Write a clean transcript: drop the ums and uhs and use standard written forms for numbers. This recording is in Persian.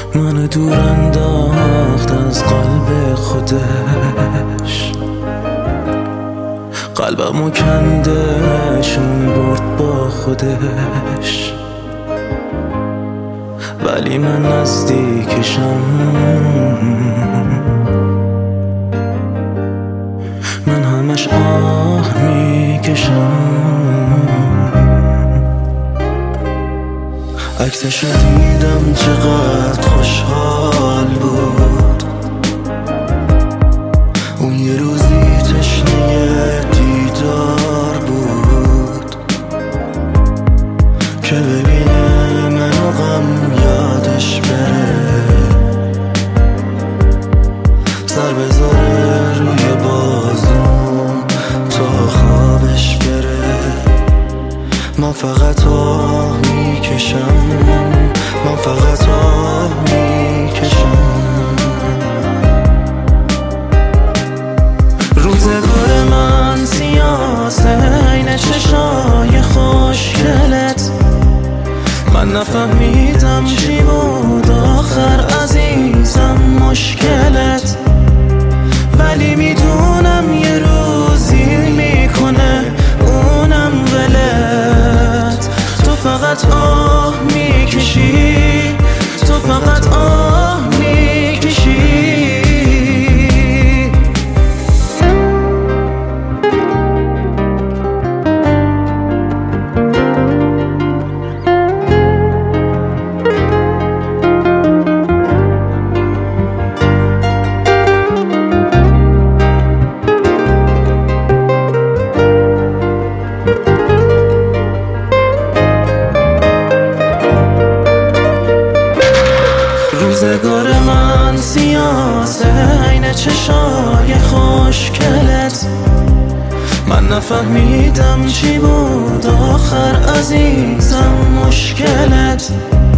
منو دور انداخت از قلب خودش، قلبمو کندشون برد با خودش، ولی من نزدیکشم. من همش آه میکشم. عکسشو دیدم چقدر خوشحال بود، اون یه روزی تشنه دیدار بود که ببینه منو غم یادش بره، سر بذاره روی بازوم تا خوابش بره. من فقط آه میکشم، من فقط آه میکشم. روزگار من سیاسه عین چشای خوشگلت، من نفهمیدم چی بود آخر عزیزم مشکلت، ولی میدونم یه روزی میکنه اونم ولت. تو فقط آه میکشی، تو فقط آه میکشی. روزگار من سیاسه عین چشای خوشگلت، من نفهمیدم چی بود آخر عزیزم مشکلت،